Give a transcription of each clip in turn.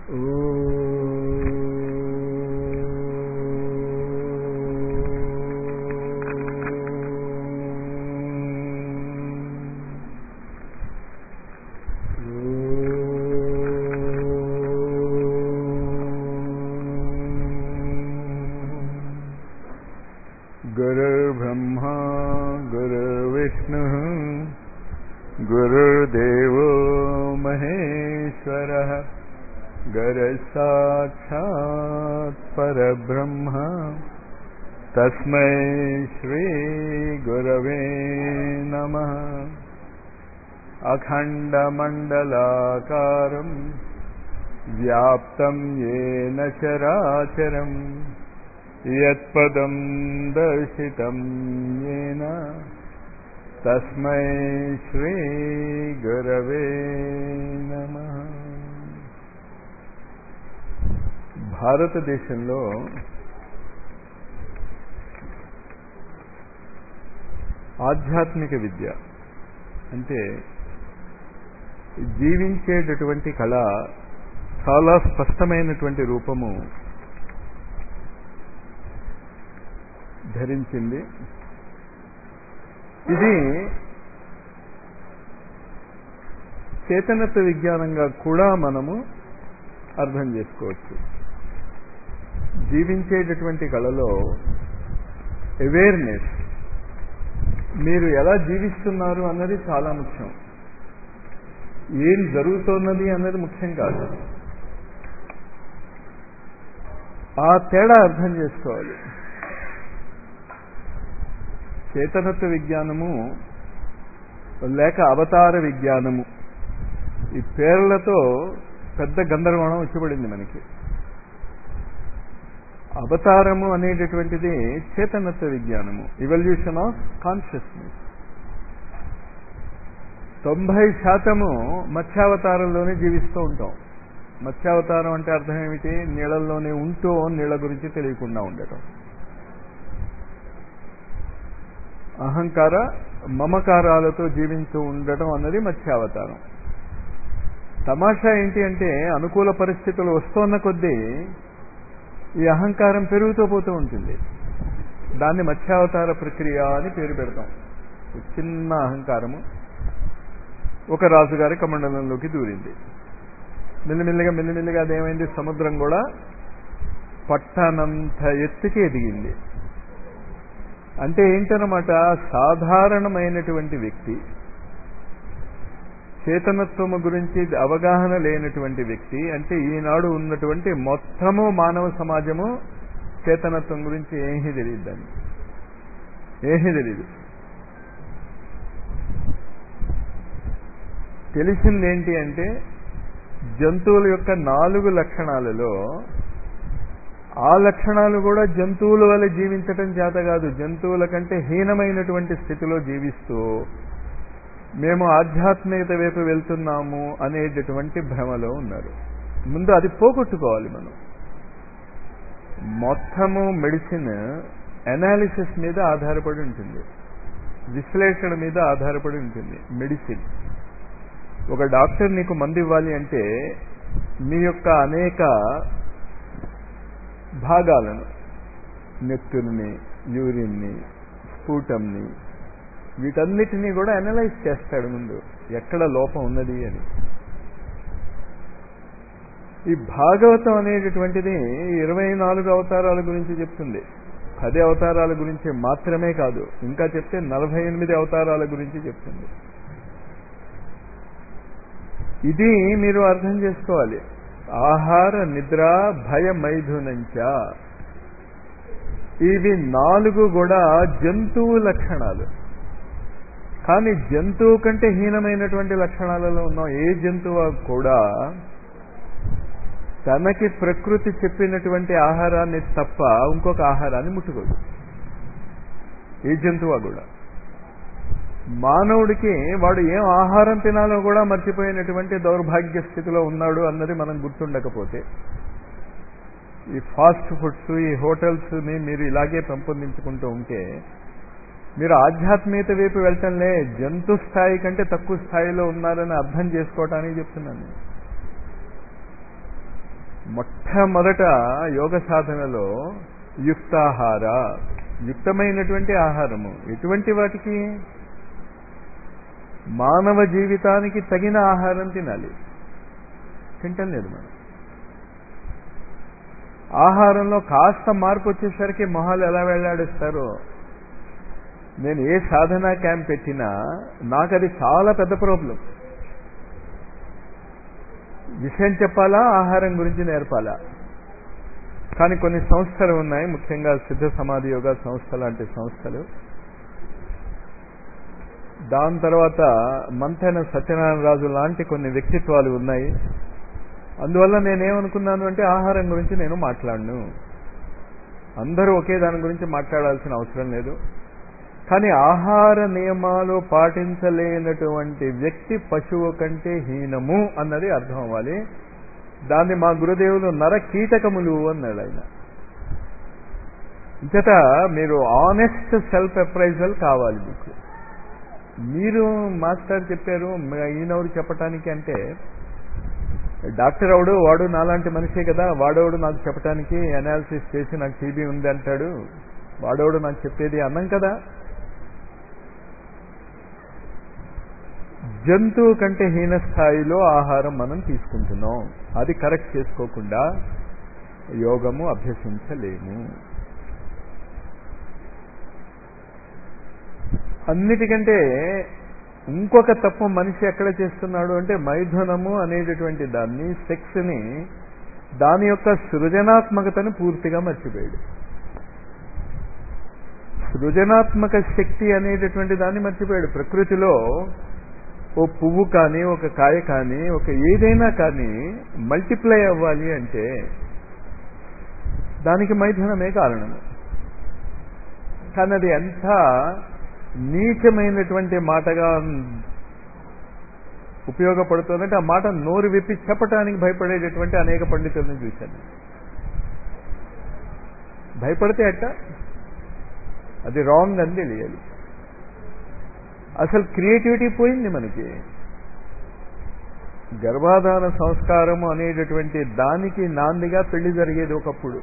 गुरुर्ब्रह्मा गुरुर्विष्णुः गुरुर्देवो महेश्वरः गुरुसाक्षात् परब्रह्म तस्मै श्री गुरवे नमः। अखण्डमण्डलाकारं व्याप्तं येन चराचरं यत्पदं दर्शितं येन तस्मै श्री गुरवे नमः। భారతదేశంలో ఆధ్యాత్మిక విద్య అంటే జీవించేటటువంటి కళ చాలా స్పష్టమైనటువంటి రూపము ధరించింది. ఇది చేతనత్వ విజ్ఞానంగా కూడా మనము అర్థం చేసుకోవచ్చు. జీవించేటటువంటి కళలో అవేర్నెస్, మీరు ఎలా జీవిస్తున్నారు అన్నది చాలా ముఖ్యం. ఏం జరుగుతున్నది అన్నది ముఖ్యం కాదు. ఆ తేడా అర్థం చేసుకోవాలి. చేతనత్వ విజ్ఞానము లేక అవతార విజ్ఞానము, ఈ పేర్లతో పెద్ద గందరగోళం వచ్చిపడింది మనకి. అవతారము అనేటటువంటిది చేతనత్వ విజ్ఞానము, ఇవల్యూషన్ ఆఫ్ కాన్షియస్నెస్. 90% మత్స్యావతారంలోనే జీవిస్తూ ఉంటాం. మత్స్యావతారం అంటే అర్థం ఏమిటి? నీళ్ళల్లోనే ఉంటూ నీళ్ళ గురించి తెలియకుండా ఉండటం. అహంకార మమకారాలతో జీవించూ ఉండటం అన్నది మత్స్యావతారం. తమాషా ఏంటి అంటే అనుకూల పరిస్థితులు వస్తున్న కొద్దీ ఈ అహంకారం పెరుగుతూ పోతూ ఉంటుంది. దాన్ని మత్స్యావతార ప్రక్రియ అని పేరు పెడతాం. చిన్న అహంకారము ఒక రాజుగారి కమండలంలోకి దూరింది. మెల్లిమెల్లిగా అదేమైంది? సముద్రం కూడా పట్టనంత ఎత్తుకి ఎదిగింది. అంటే ఏంటన్నమాట? సాధారణమైనటువంటి వ్యక్తి, చేతనత్వము గురించి అవగాహన లేనటువంటి వ్యక్తి, అంటే ఈనాడు ఉన్నటువంటి మొత్తము మానవ సమాజము చేతనత్వం గురించి ఏమీ తెలియదు. దాన్ని ఏమీ తెలియదు. తెలిసిందేంటి అంటే జంతువుల యొక్క 4 లక్షణాలలో ఆ లక్షణాలు కూడా జంతువుల వల్ల జీవించటం చేత కాదు, జంతువుల కంటే హీనమైనటువంటి స్థితిలో జీవిస్తూ మేము ఆధ్యాత్మికత వైపు వెళ్తున్నాము అనేటటువంటి భ్రమలో ఉన్నారు. ముందు అది పోగొట్టుకోవాలి మనం. మొత్తము మెడిసిన్ అనాలిసిస్ మీద ఆధారపడి ఉంటుంది, విశ్లేషణ మీద ఆధారపడి ఉంటుంది. మెడిసిన్, ఒక డాక్టర్ నీకు మందు ఇవ్వాలి అంటే మీ యొక్క అనేక భాగాలను, నెత్తురుని, యూరిన్ని, స్ఫూటంని, వీటన్నిటినీ కూడా అనలైజ్ చేస్తాడు ముందు, ఎక్కడ లోపం ఉన్నది అని. ఈ భాగవతం అనేటటువంటిది 24 అవతారాల గురించి చెప్తుంది. 10 అవతారాల గురించి మాత్రమే కాదు, ఇంకా చెప్తే 48 అవతారాల గురించి చెప్తుంది. ఇది మీరు అర్థం చేసుకోవాలి. ఆహార నిద్ర భయ మైథునంచ, ఇవి 4 కూడా జంతువు లక్షణాలు. కానీ జంతువు కంటే హీనమైనటువంటి లక్షణాలలో ఉన్నాం. ఏ జంతువు కూడా తనకి ప్రకృతి చెప్పినటువంటి ఆహారాన్ని తప్ప ఇంకొక ఆహారాన్ని ముట్టుకోదు. ఏ జంతువు కూడా. మానవుడికి వాడు ఏం ఆహారం తినాలో కూడా మర్చిపోయినటువంటి దౌర్భాగ్య స్థితిలో ఉన్నాడు అన్నది మనం గుర్తుండకపోతే, ఈ ఫాస్ట్ ఫుడ్స్, ఈ హోటల్స్ని మీరు ఇలాగే పెంపొందించుకుంటూ ఉంటే మీరు ఆధ్యాత్మికత వైపు వెళ్తాంలే, జంతు స్థాయి కంటే తక్కువ స్థాయిలో ఉన్నారని అర్థం చేసుకోవటానికి చెప్తున్నాను. మొట్టమొదట యోగ సాధనలో యుక్తాహార, యుక్తమైనటువంటి ఆహారము. ఎటువంటి వాటికి? మానవ జీవితానికి తగిన ఆహారం తినాలి. తింటం లేదు మనం. ఆహారంలో కాస్త మార్పు వచ్చేసరికి మొహాలు ఎలా వెళ్లాడిస్తారో. నేను ఏ సాధనా క్యాంప్ పెట్టినా నాకు అది చాలా పెద్ద ప్రాబ్లం. విషయం చెప్పాలా, ఆహారం గురించి నేర్పాలా? కానీ కొన్ని సంస్థలు ఉన్నాయి, ముఖ్యంగా సిద్ధ సమాధి యోగా సంస్థ లాంటి సంస్థలు. దాని తర్వాత మంతెన సత్యనారాయణ రాజు లాంటి కొన్ని వ్యక్తిత్వాలు ఉన్నాయి. అందువల్ల నేనేమనుకున్నాను అంటే ఆహారం గురించి నేను మాట్లాడను. అందరూ ఒకే దాని గురించి మాట్లాడాల్సిన అవసరం లేదు. కానీ ఆహార నియమాలు పాటించలేనటువంటి వ్యక్తి పశువు కంటే హీనము అన్నది అర్థం అవ్వాలి. దాన్ని మా గురుదేవులు నరకీటకములు అన్నాడు ఆయన. ఇంతట మీరు ఆనెస్ట్ సెల్ఫ్ అప్రైజల్ కావాలి మీకు. మీరు మాస్టర్ చెప్పారు, ఈయనవరు చెప్పటానికి అంటే డాక్టర్ అవడు వాడు నాలాంటి మనిషే కదా, వాడవడు నాకు చెప్పటానికి అనాలిసిస్ చేసి నాకు టీబీ ఉంది అంటాడు, వాడవడు నాకు చెప్పేది అన్నం కదా. జంతువు కంటే హీన స్థాయిలో ఆహారం మనం తీసుకుంటున్నాం. అది కరెక్ట్ చేసుకోకుండా యోగము అభ్యసించలేము. అన్నిటికంటే ఇంకొక తప్పు మనిషి ఎక్కడ చేస్తున్నాడు అంటే మైథునము అనేటటువంటి దాన్ని, సెక్స్ని, దాని యొక్క సృజనాత్మకతను పూర్తిగా మర్చిపోయాడు. సృజనాత్మక శక్తి అనేటటువంటి దాన్ని మర్చిపోయాడు. ప్రకృతిలో ఓ పువ్వు కానీ, ఒక కాయ కానీ, ఒక ఏదైనా కానీ మల్టిప్లై అవ్వాలి అంటే దానికి మైథునమే కారణము. కానీ అది ఎంత నీచమైనటువంటి మాటగా ఉపయోగపడుతుందంటే ఆ మాట నోరు విప్పి చెప్పటానికి భయపడేటటువంటి అనేక పండితులను చూశాను. భయపడితే అట్ట అది రాంగ్ అని తెలియాలి. అసలు క్రియేటివిటీ పోయింది మనకి. గర్భాధాన సంస్కారము అనేటటువంటి దానికి నాందిగా పెళ్లి జరిగేది ఒకప్పుడు.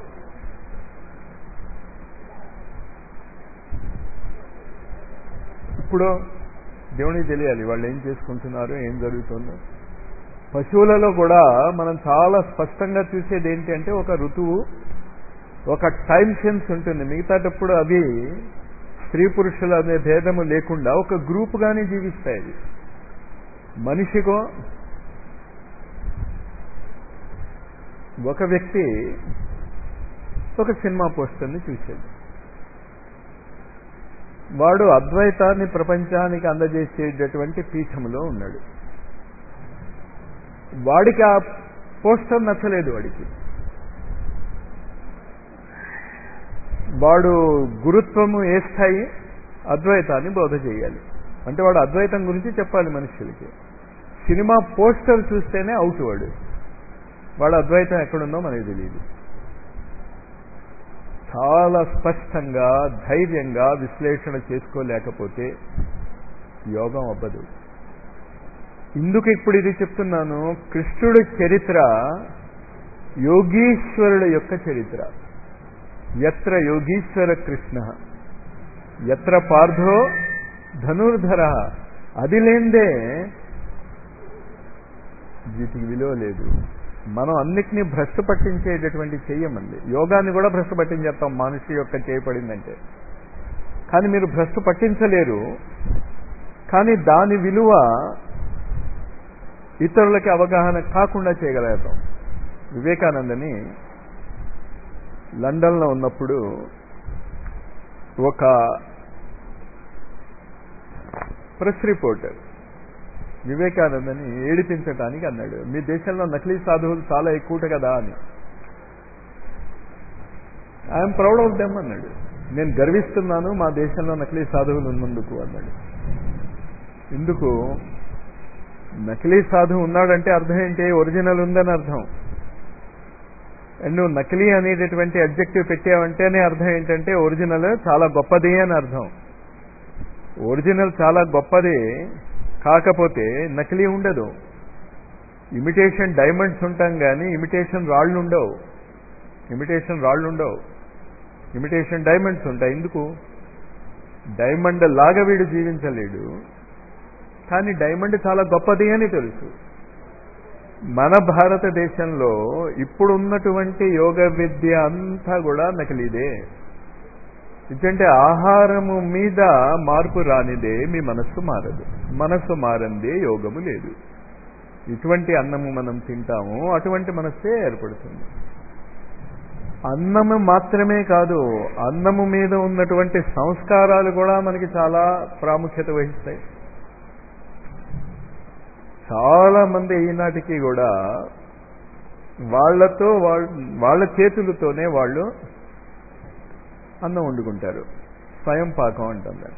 ఇప్పుడు దేవునికి తెలియాలి వాళ్ళు ఏం చేసుకుంటున్నారు, ఏం జరుగుతుందో. పశువులలో కూడా మనం చాలా స్పష్టంగా చూసేది ఏంటి అంటే ఒక ఋతువు, ఒక టైం సెన్స్ ఉంటుంది. మిగతాటప్పుడు అవి స్త్రీ పురుషుల అనే భేదము లేకుండా ఒక గ్రూప్గానే జీవిస్తాయి. మనిషికో ఒక వ్యక్తి ఒక సినిమా పోస్టర్ని చూశాడు. వాడు అద్వైతాన్ని ప్రపంచానికి అందజేసేటటువంటి పీఠంలో ఉన్నాడు. వాడికి ఆ పోస్టర్ నచ్చలేదు. వాడు గురుత్వము ఏ స్థాయి, అద్వైతాన్ని బోధ చేయాలి అంటే వాడు అద్వైతం గురించి చెప్పాలి మనుషులకి. సినిమా పోస్టర్ చూస్తేనే అవుట్. వాడు అద్వైతం ఎక్కడుందో మనకి తెలియదు. చాలా స్పష్టంగా ధైర్యంగా విశ్లేషణ చేసుకోలేకపోతే యోగం అవ్వదు. ఇందుకు ఇప్పుడు ఇది చెప్తున్నాను. కృష్ణుడి చరిత్ర యోగీశ్వరుడు యొక్క చరిత్ర. యత్ర యోగీశ్వర కృష్ణ యత్ర పార్థో ధనుర్ధర. అది లేందే వీటికి విలువ లేదు. మనం అన్నిటినీ భ్రష్టు పట్టించేటటువంటి చెయ్యమంది. యోగాన్ని కూడా భ్రష్టు పట్టించేస్తాం మనిషి యొక్క చేయబడిందంటే. కానీ మీరు భ్రష్టు పట్టించలేరు. కానీ దాని విలువ ఇతరులకి అవగాహన కాకుండా చేయగలుగుతాం. వివేకానందని లండన్లో ఉన్నప్పుడు ఒక ప్రెస్ రిపోర్టర్ వివేకానందని ఏడిపించటానికి అన్నాడు, మీ దేశంలో నకిలీ సాధువులు చాలా ఎక్కువ కదా అని. ఐఎమ్ ప్రౌడ్ ఆఫ్ దెమ్ అన్నాడు. నేను గర్విస్తున్నాను మా దేశంలో నకిలీ సాధువులు ఉన్నందుకు అన్నాడు. ఎందుకు? నకిలీ సాధువు ఉన్నాడంటే అర్థం ఏంటి? ఒరిజినల్ ఉందని అర్థం. అండ్ నువ్వు నకిలీ అనేటటువంటి అడ్జెక్టివ్ పెట్టావంటేనే అర్థం ఏంటంటే ఒరిజినల్ చాలా గొప్పది అని అర్థం. ఒరిజినల్ చాలా గొప్పది కాకపోతే నకిలీ ఉండదు. ఇమిటేషన్ డైమండ్స్ ఉంటాం కానీ ఇమిటేషన్ రాళ్ళు ఉండవు. ఇమిటేషన్ డైమండ్స్ ఉంటాయి. ఎందుకు? డైమండ్ లాగా వీడు జీవించలేడు, కానీ డైమండ్ చాలా గొప్పది అని తెలుసు. మన భారతదేశంలో ఇప్పుడు ఉన్నటువంటి యోగ విద్య అంతా కూడా నకిలీదే. ఎందుకంటే ఆహారము మీద మార్పు రానిదే మీ మనస్సు మారదు, మనస్సు మారందే యోగము లేదు. ఇటువంటి అన్నము మనం తింటాము, అటువంటి మనస్సే ఏర్పడుతుంది. అన్నము మాత్రమే కాదు, అన్నము మీద ఉన్నటువంటి సంస్కారాలు కూడా మనకి చాలా ప్రాముఖ్యత వహిస్తాయి. చాలా మంది ఈనాటికి కూడా వాళ్ళ చేతులతోనే వాళ్ళు అన్నం వండుకుంటారు. స్వయం పాకం అంటారు.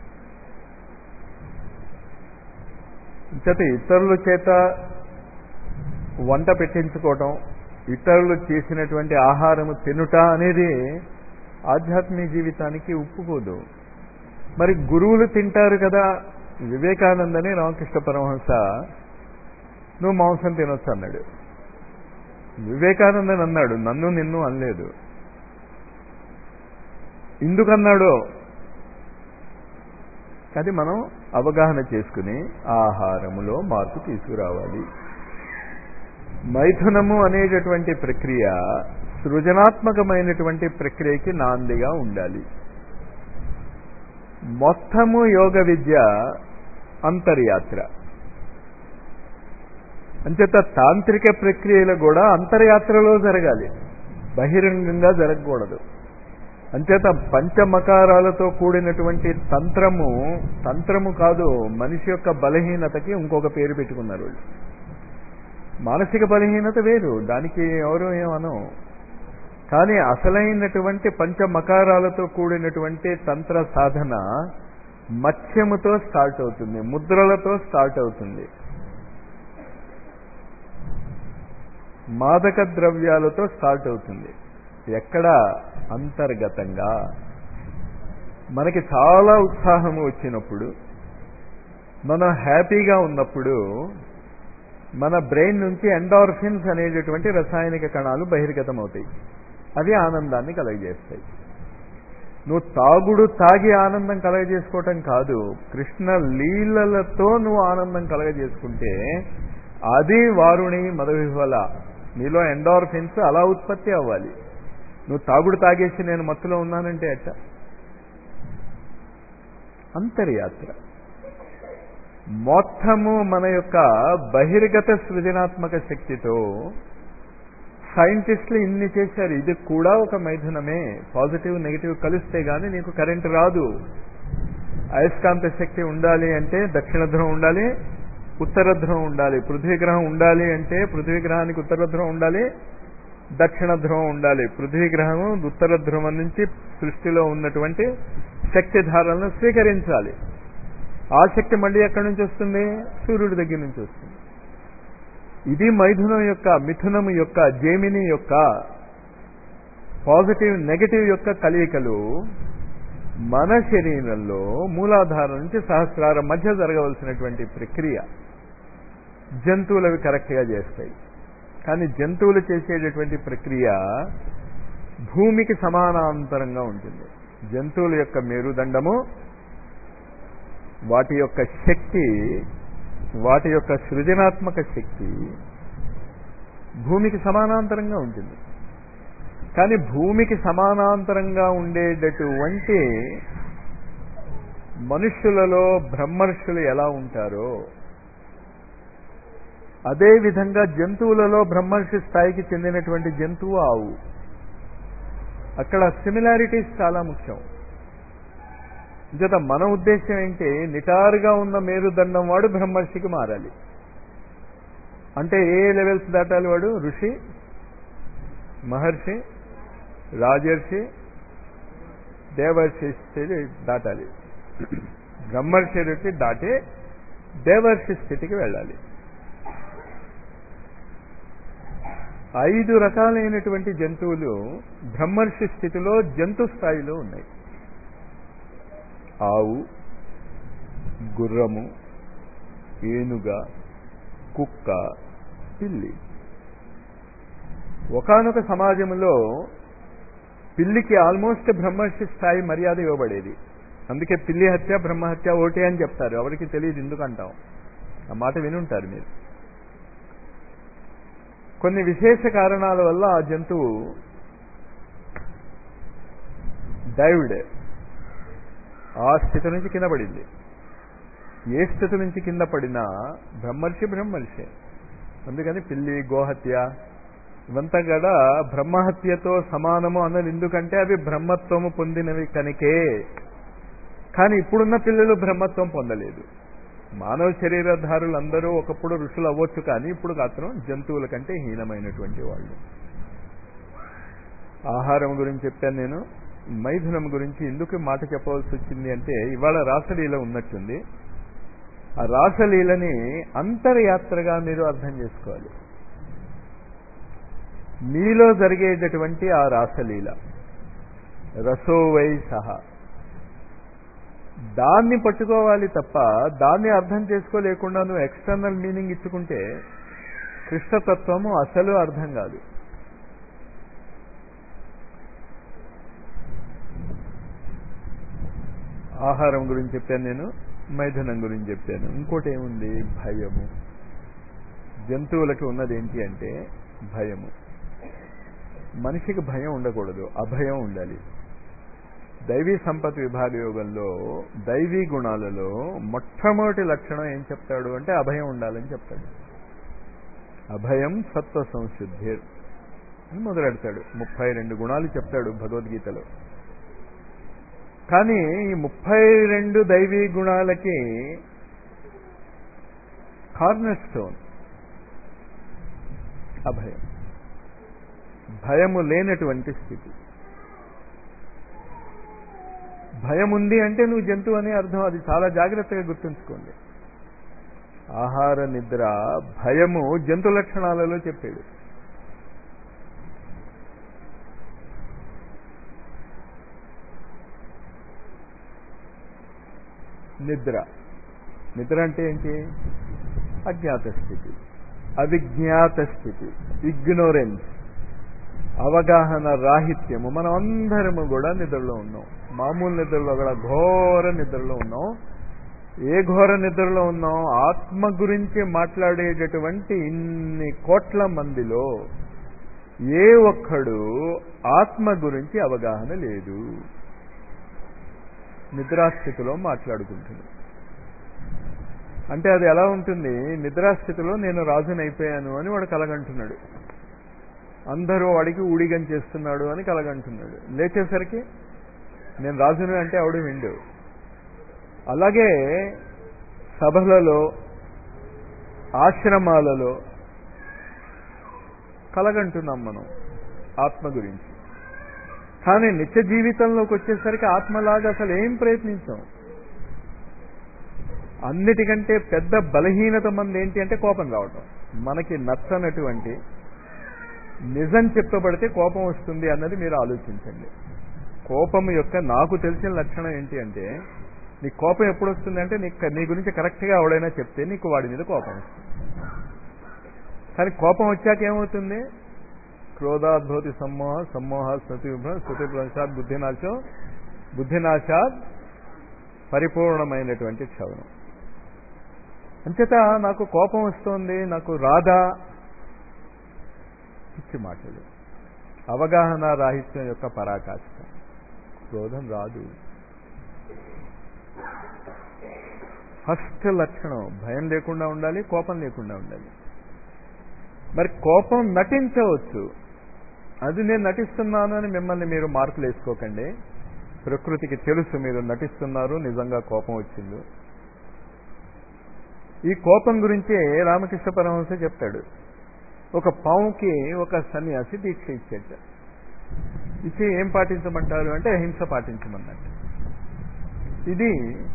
చేత ఇతరుల చేత వంట పెట్టించుకోవటం, ఇతరులు చేసినటువంటి ఆహారము తినుట అనేది ఆధ్యాత్మిక జీవితానికి ఒప్పుకోదు. మరి గురువులు తింటారు కదా. వివేకానందని రామకృష్ణ పరమహంస నువ్వు మాంసం తినొచ్చు అన్నాడు. వివేకానందని అన్నాడు, నన్ను నిన్ను అనలేదు. ఎందుకన్నాడో అది మనం అవగాహన చేసుకుని ఆహారములో మార్పు తీసుకురావాలి. మైథునము అనేటటువంటి ప్రక్రియ సృజనాత్మకమైనటువంటి ప్రక్రియకి నాందిగా ఉండాలి. మొత్తము యోగ విద్య అంతర్యాత్ర. అంచేత తాంత్రిక ప్రక్రియలు కూడా అంతర్యాత్రలో జరగాలి, బహిరంగంగా జరగకూడదు. అంచేత పంచమకారాలతో కూడినటువంటి తంత్రము కాదు, మనిషి యొక్క బలహీనతకి ఇంకొక పేరు పెట్టుకున్నారు వాళ్ళు. మానసిక బలహీనత వేరు, దానికి ఎవరు ఏమనో. కానీ అసలైనటువంటి పంచమకారాలతో కూడినటువంటి తంత్ర సాధన మత్స్యముతో స్టార్ట్ అవుతుంది, ముద్రలతో స్టార్ట్ అవుతుంది, మాదక ద్రవ్యాలతో స్టార్ట్ అవుతుంది. ఎక్కడ? అంతర్గతంగా. మనకి చాలా ఉత్సాహము వచ్చినప్పుడు, మనం హ్యాపీగా ఉన్నప్పుడు మన బ్రెయిన్ నుంచి ఎండార్ఫిన్స్ అనేటటువంటి రసాయనిక కణాలు బహిర్గతం అవుతాయి. అవి ఆనందాన్ని కలగజేస్తాయి. నువ్వు తాగి ఆనందం కలగజేసుకోవటం కాదు, కృష్ణ లీలలతో నువ్వు ఆనందం కలగజేసుకుంటే అది వారుణి మదవిహ్వల. నీలో ఎండార్ఫిన్స్ అలా ఉత్పత్తి అవ్వాలి. నువ్వు తాగేసి నేను మత్తులో ఉన్నానంటే ఎట్ట? అంతర్యాత్ర. మొత్తము మన యొక్క బహిర్గత సృజనాత్మక శక్తితో సైంటిస్టులు ఇన్ని చేశారు. ఇది కూడా ఒక మైథునమే. పాజిటివ్ నెగిటివ్ కలిస్తే గానీ నీకు కరెంటు రాదు. అయస్కాంత శక్తి ఉండాలి అంటే దక్షిణ ధ్రువం ఉండాలి, ఉత్తర ధ్రువం ఉండాలి. పృథ్వీ గ్రహం ఉండాలి అంటే పృథ్వీ గ్రహానికి ఉత్తర ధ్రువం ఉండాలి, దక్షిణ ధ్రువం ఉండాలి. పృథ్వీ గ్రహం ఉత్తర ధ్రువం నుంచి సృష్టిలో ఉన్నటువంటి శక్తి ధారలను స్వీకరించాలి. ఆ శక్తి మళ్ళీ ఎక్కడి నుంచి వస్తుంది? సూర్యుడి దగ్గర నుంచి వస్తుంది. ఇది మైథునం యొక్క, మిథునము యొక్క, జేమిని యొక్క పాజిటివ్ నెగటివ్ యొక్క కలయికలు మన శరీరంలో మూలాధారం నుంచి సహస్రారం మధ్య జరగవలసినటువంటి ప్రక్రియ. జంతువులవి కరెక్ట్గా చేస్తాయి, కానీ జంతువులు చేసేటటువంటి ప్రక్రియ భూమికి సమానాంతరంగా ఉంటుంది. జంతువుల యొక్క మేరుదండము, వాటి యొక్క శక్తి, వాటి యొక్క సృజనాత్మక శక్తి భూమికి సమానాంతరంగా ఉంటుంది. కానీ భూమికి సమానాంతరంగా ఉండేటటువంటి మనుష్యులలో బ్రహ్మర్షులు ఎలా ఉంటారో అదే విధంగా జంతువులలో బ్రహ్మర్షి స్థాయికి చెందినటువంటి జంతువు ఆవు. అక్కడ సిమిలారిటీస్ చాలా ముఖ్యం. జత మన ఉద్దేశం ఏంటి? నిటారుగా ఉన్న మేరుదండం వాడు బ్రహ్మర్షికి మారాలి అంటే ఏ లెవెల్స్ దాటాలి వాడు? ఋషి, మహర్షి, రాజర్షి, దేవర్షి స్థితి దాటాలి. బ్రహ్మర్షి స్థితి దాటి దేవర్షి స్థితికి వెళ్ళాలి. 5 రకాలైనటువంటి జంతువులు బ్రహ్మర్షి స్థితిలో జంతు స్థాయిలో ఉన్నాయి. ఆవు, గుర్రము, ఏనుగ, కుక్క, పిల్లి. ఒకానొక సమాజంలో పిల్లికి ఆల్మోస్ట్ బ్రహ్మర్షి స్థాయి మర్యాద ఇవ్వబడేది. అందుకే పిల్లి హత్య బ్రహ్మహత్య ఒకటే అని చెప్తారు. ఎవరికి తెలియదు ఎందుకంటాం. ఆ మాట వినుంటారు మీరు. కొన్ని విశేష కారణాల వల్ల ఆ జంతువు డైవ్డ్, ఆ స్థితి నుంచి కింద పడింది. ఏ స్థితి నుంచి కింద పడినా బ్రహ్మర్షి. అందుకని పిల్లి, గోహత్య ఇవంతా కూడా బ్రహ్మహత్యతో సమానము అన్నది. ఎందుకంటే అవి బ్రహ్మత్వము పొందినవి కనుకే. కానీ ఇప్పుడున్న పిల్లలు బ్రహ్మత్వం పొందలేదు. మానవ శరీరధారులందరూ ఒకప్పుడు ఋషులు అవ్వచ్చు, కానీ ఇప్పుడు మాత్రం జంతువుల కంటే హీనమైనటువంటి వాళ్ళు. ఆహారం గురించి చెప్పాను నేను. మైథునం గురించి ఎందుకు మాట చెప్పవలసి వచ్చింది అంటే, ఇవాళ రాసలీల ఉన్నట్టుంది. ఆ రాసలీలని అంతర్యాత్రగా మీరు అర్థం చేసుకోవాలి. మీలో జరిగేటటువంటి ఆ రాసలీల రసోవై సహా దాన్ని పట్టుకోవాలి తప్ప దాన్ని అర్థం చేసుకోలేకుండా నువ్వు ఎక్స్టర్నల్ మీనింగ్ ఇచ్చుకుంటే కృష్ణతత్వము అసలు అర్థం కాదు. ఆహారం గురించి చెప్పాను నేను, మైథునం గురించి చెప్పాను. ఇంకోటి ఏముంది? భయము. జంతువులకి ఉన్నది ఏంటి అంటే భయము. మనిషికి భయం ఉండకూడదు, అభయం ఉండాలి. దైవీ సంపత్ విభాగ యోగంలో దైవీ గుణాలలో మొట్టమొదటి లక్షణం ఏం చెప్తాడు అంటే అభయం ఉండాలని చెప్తాడు. అభయం సత్వ సంశుద్ధి అని మొదలెడతాడు. 32 గుణాలు చెప్తాడు భగవద్గీతలో. కానీ ఈ 32 దైవీ గుణాలకి కార్నర్ స్టోన్ అభయం. భయము లేనటువంటి స్థితి. భయం ఉంది అంటే నువ్వు జంతువు అని అర్థం. అది చాలా జాగ్రత్తగా గుర్తుంచుకోండి. ఆహార, నిద్ర, భయము జంతు లక్షణాలలో చెప్పాడు. నిద్ర అంటే ఏంటి? అజ్ఞాత స్థితి, అవిజ్ఞాత స్థితి, ఇగ్నోరెన్స్, అవగాహన రాహిత్యము. మనం అందరము కూడా నిద్రలో ఉన్నాం. మామూలు నిద్రలో కూడా ఘోర నిద్రలో ఉన్నాం. ఏ ఘోర నిద్రలో ఉన్నాం? ఆత్మ గురించి మాట్లాడేటటువంటి ఇన్ని కోట్ల మందిలో ఏ ఒక్కడు ఆత్మ గురించి అవగాహన లేదు. నిద్రాస్థితిలో మాట్లాడుకుంటున్నాడు. అంటే అది ఎలా ఉంటుంది? నిద్రాస్థితిలో నేను రాజునైపోయాను అని వాడు కలగంటున్నాడు. అందరూ వాడికి ఊడిగం చేస్తున్నాడు అని కలగంటున్నాడు. లేచేసరికి నేను రాజును అంటే ఆవిడ విండు. అలాగే సభలలో, ఆశ్రమాలలో కలగంటున్నాం మనం ఆత్మ గురించి. కానీ నిత్య జీవితంలోకి వచ్చేసరికి ఆత్మలాగా అసలు ఏం ప్రయత్నించాం. అన్నిటికంటే పెద్ద బలహీనత మంది ఏంటి అంటే కోపం రావటం. మనకి నచ్చనటువంటి నిజం చెప్పబడితే కోపం వస్తుంది అన్నది మీరు ఆలోచించండి. కోపం యొక్క నాకు తెలిసిన లక్షణం ఏంటి అంటే, నీ కోపం ఎప్పుడు వస్తుంది అంటే నీ గురించి కరెక్ట్గా ఎవడైనా చెప్తే నీకు వాడి మీద కోపం వస్తుంది. కానీ కోపం వచ్చాక ఏమవుతుంది? క్రోధాద్భవతి సమ్మోహ, సమ్మోహ స్మృతిభ్రంశాత్ బుద్ధినాశాత్ పరిపూర్ణమైనటువంటి క్షవరం. అంచేత నాకు కోపం వస్తుంది, నాకు రాదా? పిచ్చి మాటలు. అవగాహన రాహిత్యం యొక్క పరాకాష్ఠ. క్రోధం రాదు. ఫస్ట్ లక్షణం భయం లేకుండా ఉండాలి, కోపం లేకుండా ఉండాలి. మరి కోపం నటించవచ్చు. అది నేను నటిస్తున్నాను అని మిమ్మల్ని మీరు మార్కులు వేసుకోకండి. ప్రకృతికి తెలుసు మీరు నటిస్తున్నారు, నిజంగా కోపం వచ్చింది. ఈ కోపం గురించే రామకృష్ణ పరమహంస చెప్తాడు. ఒక పావుకి ఒక సన్యాసి దీక్ష ఇచ్చేట. ఇచ్చి ఏం పాటించమంటారు అంటే అహింస పాటించమన్నట్టు. ఇది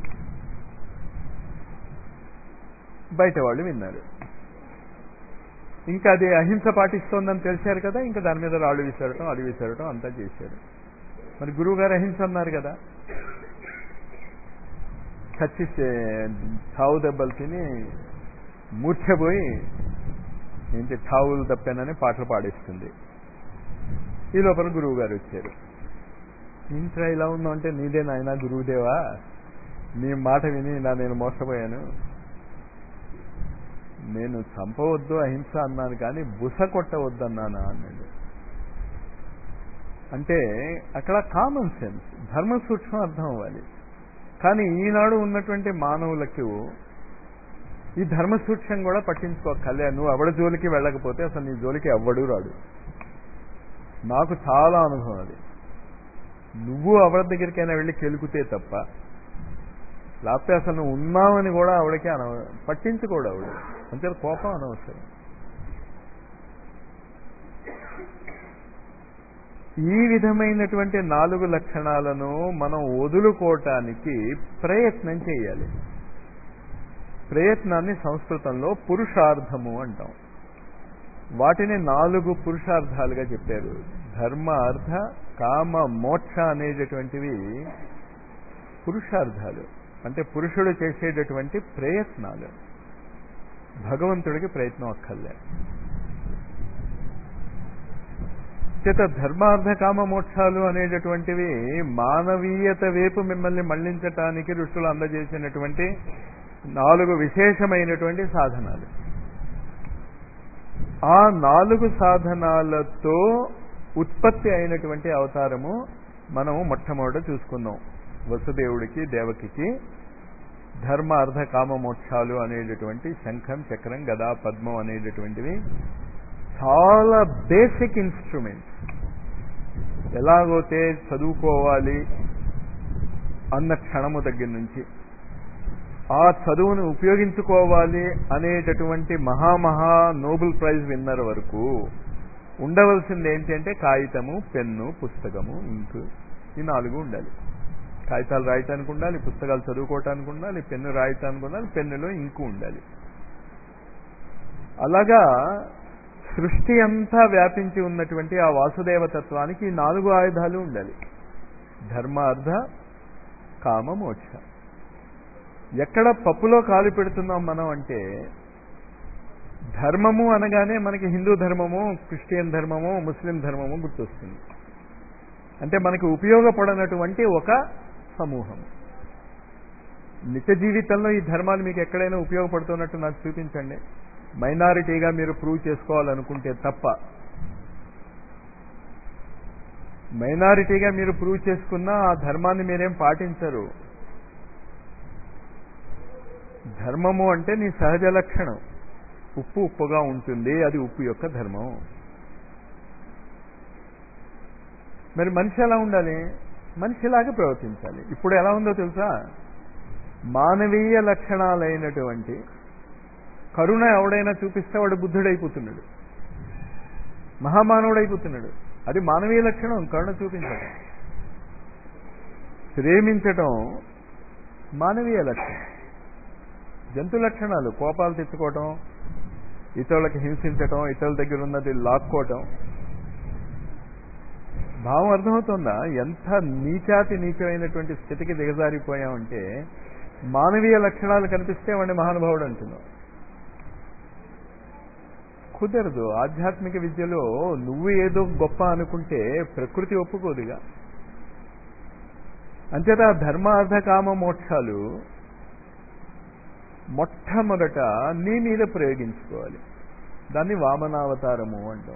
బయట వాళ్ళు విన్నారు. ఇంకా అది అహింస పాటిస్తోందని తెలిసారు కదా, ఇంకా దాని మీద రాళ్ళు విసరటం, అది విసరటం అంతా చేశారు. మరి గురువు గారు అహింస అన్నారు కదా, చచ్చి చావు దెబ్బలు తిని మూర్ఛపోయి ఏంటి ఠావులు తప్పానని పాటలు పాడిస్తుంది. ఈ లోపల గురువు గారు వచ్చారు. ఇంట్రా ఇలా ఉన్నావు అంటే, నీదే నాయన గురువుదేవా, నీ మాట విని ఇలా నేను మోసపోయాను. నేను చంపవద్దు అహింస అన్నాను కానీ బుస కొట్టవద్దు అన్నానా అన్నాడు. అంటే అక్కడ కామన్ సెన్స్, ధర్మ సూక్ష్మం అర్థం అవ్వాలి. కానీ ఈనాడు ఉన్నటువంటి మానవులకు ఈ ధర్మ సూక్ష్మం కూడా పట్టించుకోకలే. నువ్వు ఎవడ జోలికి వెళ్ళకపోతే అసలు నీ జోలికి ఎవ్వడూ రాడు. నాకు చాలా అనుభవం అది. నువ్వు ఎవరి దగ్గరికైనా వెళ్ళి కెలుకుతే తప్ప, లేకపోతే అసలు నువ్వు ఉన్నావని కూడా ఆవిడకి పట్టించుకోడు ఆవిడ. అంతే, కోపం అనవసరం. ఈ విధమైనటువంటి 4 లక్షణాలను మనం వదులుకోవటానికి ప్రయత్నం చేయాలి. ప్రయత్నాన్ని సంస్కృతంలో పురుషార్థము అంటాం. వాటిని 4 పురుషార్థాలుగా చెప్పారు. ధర్మ, అర్థ, కామ, మోక్ష అనేటటువంటివి పురుషార్థాలు. అంటే పురుషుడు చేసేటటువంటి ప్రయత్నాలు. భగవంతుడికి ప్రయత్నం అక్కర్లే. చేత ధర్మార్థ కామ మోక్షాలు అనేటటువంటివి మానవీయత వైపు మిమ్మల్ని మళ్లించటానికి ఋషులు అందజేసినటువంటి 4 విశేషమైనటువంటి సాధనాలు. ఆ 4 సాధనాలతో ఉత్పత్తి అయినటువంటి అవతారము మనం మొట్టమొదట చూసుకుందాం. వసుదేవుడికి, దేవకికి ధర్మ, అర్థ, కామ, మోక్షాలు అనేటటువంటి శంఖం, చక్రం, గదా, పద్మం అనేటటువంటివి చాలా బేసిక్ ఇన్స్ట్రుమెంట్స్. ఎలాగైతే చదువుకోవాలి అన్న క్షణము దగ్గర నుంచి ఆ చదువును ఉపయోగించుకోవాలి అనేటటువంటి మహామహా నోబెల్ ప్రైజ్ విన్నర్ వరకు ఉండవలసింది ఏంటంటే కాగితము, పెన్ను, పుస్తకము, ఇంకు. ఈ 4 ఉండాలి. కాగితాలు రాయటానికి ఉండాలి, పుస్తకాలు చదువుకోవటానికి ఉండాలి, పెన్ను రాయటానికి ఉండాలి, పెన్నులో ఇంకు ఉండాలి. అలాగా సృష్టి అంతా వ్యాపించి ఉన్నటువంటి ఆ వాసుదేవ తత్వానికి ఈ 4 ఆయుధాలు ఉండాలి. ధర్మ, అర్థ, కామ, మోక్ష. ఎక్కడ పప్పులో కాలు పెడుతున్నాం మనం అంటే, ధర్మము అనగానే మనకి హిందూ ధర్మము, క్రిస్టియన్ ధర్మము, ముస్లిం ధర్మము గుర్తొస్తుంది. అంటే మనకి ఉపయోగపడనటువంటి ఒక సమూహం. నిత్య జీవితంలో ఈ ధర్మాలు మీకు ఎక్కడైనా ఉపయోగపడుతున్నట్టు నాకు చూపించండి. మైనారిటీగా మీరు ప్రూవ్ చేసుకోవాలనుకుంటే తప్ప. మైనారిటీగా మీరు ప్రూవ్ చేసుకున్నా ఆ ధర్మాన్ని మీరేం పాటించరు. ధర్మము అంటే నీ సహజ లక్షణం. ఉప్పు ఉప్పుగా ఉంటుంది, అది ఉప్పు యొక్క ధర్మం. మరి మనిషి ఎలా ఉండాలి? మనిషిలాగా ప్రవర్తించాలి. ఇప్పుడు ఎలా ఉందో తెలుసా? మానవీయ లక్షణాలైనటువంటి కరుణ ఎవడైనా చూపిస్తే వాడు బుద్ధుడైపోతున్నాడు, మహామానవుడైపోతున్నాడు. అది మానవీయ లక్షణం, కరుణ చూపించటం. ప్రేమించటం మానవీయ లక్షణం. జంతు లక్షణాలు కోపాలు తెచ్చుకోవటం, ఇతరులకు హింసించటం, ఇతరుల దగ్గర ఉన్నది లాక్కోవటం. భావం అర్థమవుతుందా? ఎంత నీచాతి నీచమైనటువంటి స్థితికి దిగజారిపోయామంటే మానవీయ లక్షణాలు కనిపిస్తే వాడిని మహానుభావుడు అంటున్నావు. కుదరదు. ఆధ్యాత్మిక విద్యలో నువ్వు ఏదో గొప్ప అనుకుంటే ప్రకృతి ఒప్పుకోదుగా. అంచేత ధర్మ, అర్థ, కామ, మోక్షాలు మొట్టమొదట నీ మీద ప్రయోగించుకోవాలి. దాన్ని వామనావతారము అంటాం.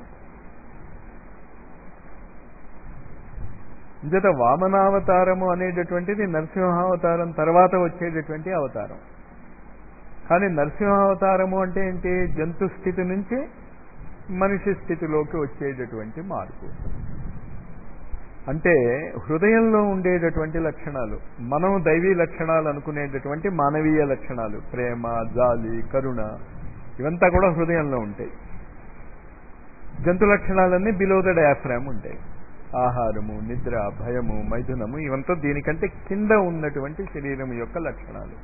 అంచేత వామనావతారము అనేటటువంటిది నరసింహావతారం తర్వాత వచ్చేటటువంటి అవతారం. కానీ నరసింహావతారము అంటే ఏంటి? జంతు స్థితి నుంచి మనిషి స్థితిలోకి వచ్చేటటువంటి మార్పు. అంటే హృదయంలో ఉండేటటువంటి లక్షణాలు, మనం దైవీ లక్షణాలు అనుకునేటటువంటి మానవీయ లక్షణాలు, ప్రేమ, జాలి, కరుణ, ఇవంతా కూడా హృదయంలో ఉంటాయి. జంతు లక్షణాలన్నీ బిలో ద డయాఫ్రామ్ ఉంటాయి. ఆహారము, నిద్ర, భయము, మైథునము, ఇవంతా దీనికంటే కింద ఉన్నటువంటి శరీరం యొక్క లక్షణాలు.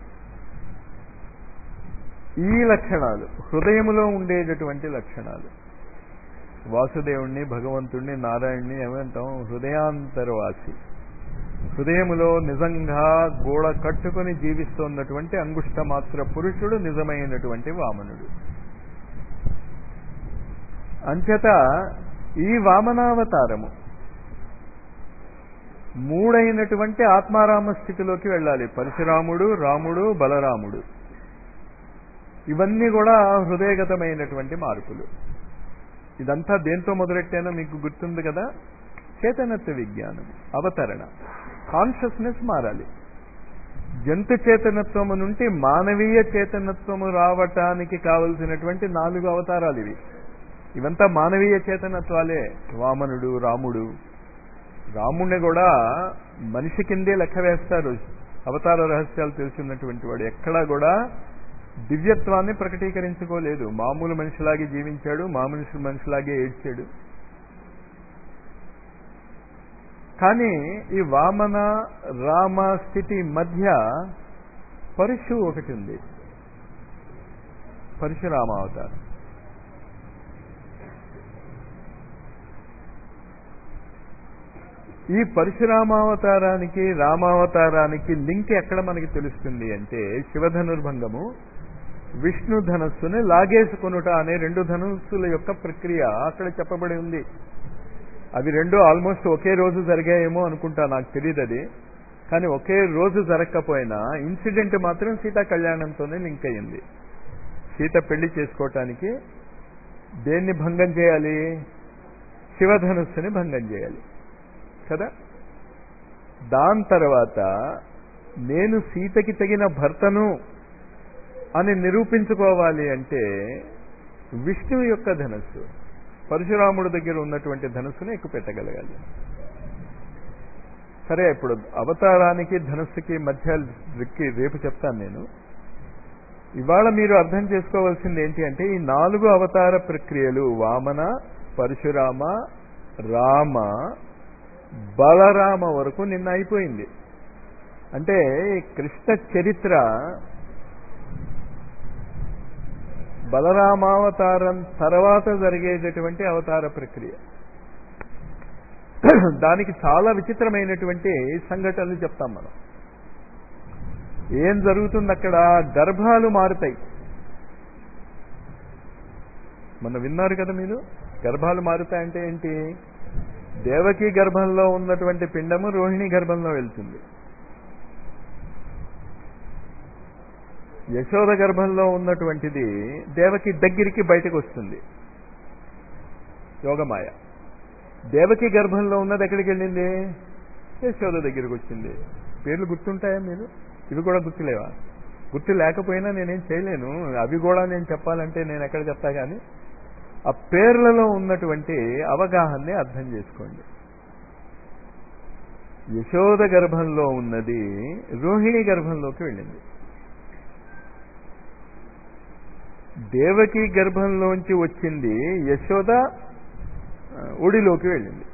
ఈ లక్షణాలు హృదయములో ఉండేటటువంటి లక్షణాలు. వాసుదేవుణ్ణి, భగవంతుణ్ణి, నారాయణ్ణి ఏమంటాం? హృదయాంతరవాసి. హృదయములో నిజంగా గోడ కట్టుకుని జీవిస్తున్నటువంటి అంగుష్ట మాత్ర పురుషుడు నిజమైనటువంటి వామనుడు. అంచేత ఈ వామనావతారము మూడైనటువంటి ఆత్మారామ స్థితిలోకి వెళ్ళాలి. పరశురాముడు, రాముడు, బలరాముడు, ఇవన్నీ కూడా హృదయగతమైనటువంటి మార్పులు. ఇదంతా దేంతో మొదలెట్టానో మీకు గుర్తుంది కదా, చేతనత్వ విజ్ఞానం, అవతరణ, కాన్షియస్నెస్ మారాలి. జంతు చేతనత్వము నుండి మానవీయ చేతనత్వము రావటానికి కావలసినటువంటి 4 అవతారాలు ఇవి. ఇవంతా మానవీయ చేతనత్వాలే. వామనుడు, రాముడు, రాముడిని కూడా మనిషి కిందే లెక్క వేస్తారు. అవతార రహస్యాలు తెలుసున్నటువంటి వాడు ఎక్కడా కూడా దివ్యత్వాన్ని ప్రకటీకరించుకోలేదు. మామూలు మనిషిలాగే జీవించాడు, మామూలు మనిషిలాగే ఏడ్చాడు. కానీ ఈ వామన రామ స్థితి మధ్య పరశు ఒకటి ఉంది, పరశురామ అవతారం. ఈ పరశురామావతారానికి రామావతారానికి లింక్ ఎక్కడ మనకి తెలుస్తుంది అంటే, శివధనుర్భంగము, విష్ణు ధనస్సుని లాగేసుకొనుట అనే 2 ధనుస్సుల యొక్క ప్రక్రియ అక్కడ చెప్పబడి ఉంది. అవి 2 ఆల్మోస్ట్ ఒకే రోజు జరిగాయేమో అనుకుంటా, నాకు తెలియదు అది. కానీ ఒకే రోజు జరగకపోయినా ఇన్సిడెంట్ మాత్రం సీతా కళ్యాణంతోనే లింక్ అయ్యింది. సీత పెళ్లి చేసుకోవటానికి దేన్ని భంగం చేయాలి? శివధనుస్సుని భంగం చేయాలి కదా. దాని తర్వాత నేను సీతకి తగిన భర్తను అని నిరూపించుకోవాలి అంటే విష్ణువు యొక్క ధనస్సు, పరశురాముడి దగ్గర ఉన్నటువంటి ధనస్సుని ఎక్కుపెట్టగలగాలి. సరే, ఇప్పుడు అవతారానికి ధనస్సుకి మధ్య రేపు చెప్తాను నేను. ఇవాళ మీరు అర్థం చేసుకోవాల్సింది ఏంటి అంటే, ఈ 4 అవతార ప్రక్రియలు వామన, పరశురామ, రామ, బలరామ వరకు నిన్న అయిపోయింది. అంటే కృష్ణ చరిత్ర బలరామావతారం తర్వాత జరిగేటటువంటి అవతార ప్రక్రియ. దానికి చాలా విచిత్రమైనటువంటి సంఘటనలు చెప్తాం మనం. ఏం జరుగుతుంది అక్కడ? గర్భాలు మారుతాయి. మొన్న విన్నారు కదా మీరు, గర్భాలు మారుతాయంటే ఏంటి? దేవకి గర్భంలో ఉన్నటువంటి పిండము రోహిణి గర్భంలో వెళ్తుంది. యశోద గర్భంలో ఉన్నటువంటిది దేవకి దగ్గరికి బయటకు వస్తుంది, యోగమాయ. దేవకి గర్భంలో ఉన్నది ఎక్కడికి వెళ్ళింది? యశోద దగ్గరికి వచ్చింది. పేర్లు గుర్తుంటాయా మీరు? ఇవి కూడా గుర్తులేవా? గుర్తు లేకపోయినా నేనేం చేయలేను. అవి కూడా నేను చెప్పాలంటే నేను ఎక్కడ చెప్తా. కానీ ఆ పేర్లలో ఉన్నటువంటి అవగాహనని అర్థం చేసుకోండి. యశోద గర్భంలో ఉన్నది రోహిణి గర్భంలోకి వెళ్ళింది. దేవకి గర్భంలోంచి వచ్చింది యశోద ఒడిలోకి వెళ్ళింది.